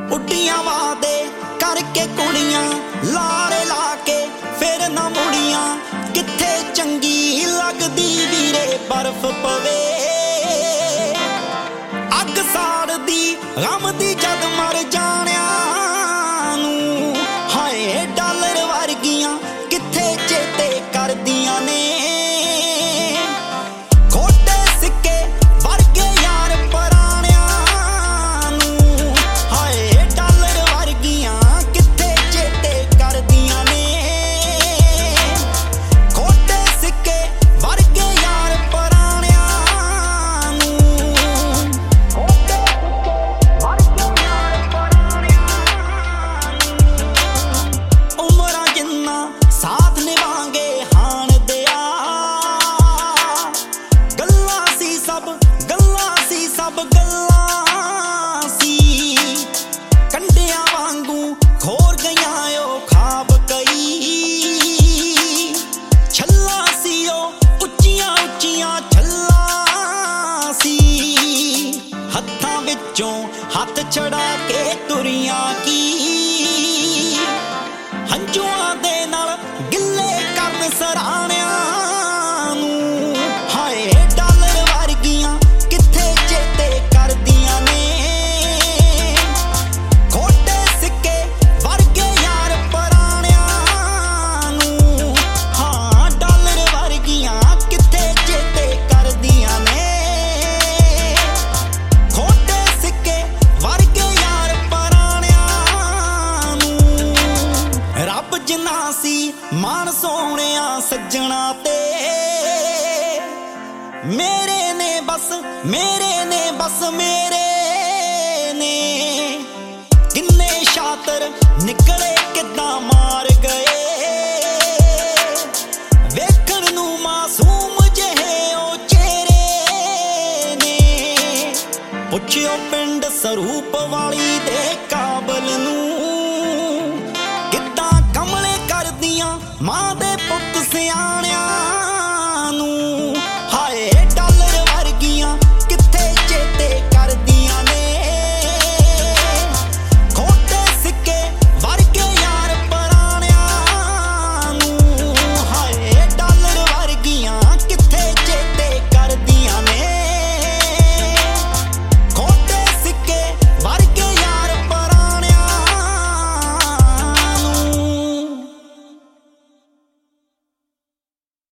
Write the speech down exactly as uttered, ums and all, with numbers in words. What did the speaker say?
ਉੱਡੀਆਂ ਵਾਦੇ ਕਰਕੇ ਕੁੜੀਆਂ ਲਾਰੇ ਲਾ ਕੇ ਫਿਰ ਨਾ ਮੁੜੀਆਂ। ਕਿੱਥੇ ਚੰਗੀ ਲੱਗਦੀ ਵੀਰੇ ਬਰਫ਼ ਪਵੇ, ਅੱਗ ਸਾੜਦੀ ਗਮ ਦੀ ਜਦ ਮਰ ਜਾਣਿਆਂ ਨੂੰ। ਹਾਏ ਡਾਲਰ ਵਰਗੀਆਂ ਕਿੱਥੇ ਚੇਤੇ ਕਰਦੀਆਂ ਨੇ, ਖੋਟੇ ਸਿੱਕੇ ਵਰਗੇ ਯਾਰ ਪੁਰਾਣਿਆਂ ਨੂੰ। ਹਾਏ ਡਾਲਰ ਵਰਗੀਆਂ ਕਿੱਥੇ ਚੇਤੇ ਕਰਦੀਆਂ ਨੇ, ਖੋਟੇ ਸਿੱਕੇ ਵਰਗੇ ਯਾਰ ਪੁਰਾਣਿਆਂ ਨੂੰ। ਖੋਟੇ ਸਿੱਕੇ ਵਰਗੇ ਯਾਰ ਪੁਰਾਣਿਆਂ ਨੂੰ। ਉਮਰਾਂ ਜਿੰਨਾ ਸਾਥ ਨਿਭਾਂਗੇ ਹਾਣ ਦਿਆ, ਗੱਲਾਂ ਸੀ ਸਭ ਗੱਲਾਂ ਸੀ ਸਭ ਗੱਲਾਂ ਸੀ। ਕੰਡਿਆਂ ਵਾਂਗੂ ਖੋਰ ਗਈਆਂ ਉਹ ਖਾਬ ਕਈ, ਛੱਲਾਂ ਸੀ ਉਹ ਉੱਚੀਆਂ ਉੱਚੀਆਂ ਛੱਲਾਂ ਸੀ। ਹੱਥਾਂ ਵਿੱਚੋਂ ਹੱਥ ਛੜਾ ਕੇ ਤੁਰੀਆਂ ਕੀ, ਹੰਝੂਆਂ ਦੇ ਨਾਲ ਗਿੱਲੇ ਕਰਨ ਸਰਾਣਿਆਂ ਨੂੰ। ਹਾਏ ਡਾਲਰ ਵਰਗੀਆਂ ਕਿੱਥੇ ਚੇਤੇ ਕਰਦੀਆਂ ਨੇ, ਖੋਟੇ ਸਿੱਕੇ ਵਰਗੇ ਯਾਰ ਪੁਰਾਣਿਆਂ ਨੂੰ। ਹਾਂ ਡਾਲਰ ਵਰਗੀਆਂ ਕਿੱਥੇ ਚੇਤੇ ਕਰਦੀਆਂ ਨੇ, ਖੋਟੇ ਸਿੱਕੇ ਵਰਗੇ ਯਾਰ ਪੁਰਾਣਿਆਂ ਨੂੰ। ਰੱਬ ਜਿੰਨਾ ਸੀ ਮਾਣ ਸੋਹਣਿਆ ਸੱਜਣਾ ਤੇ, ਮੇਰੇ ਨੇ ਬਸ ਮੇਰੇ ਨੇ ਬਸ ਮੇਰੇ ਨੇ। ਕਿੰਨੇ ਸ਼ਾਤਰ ਨਿਕ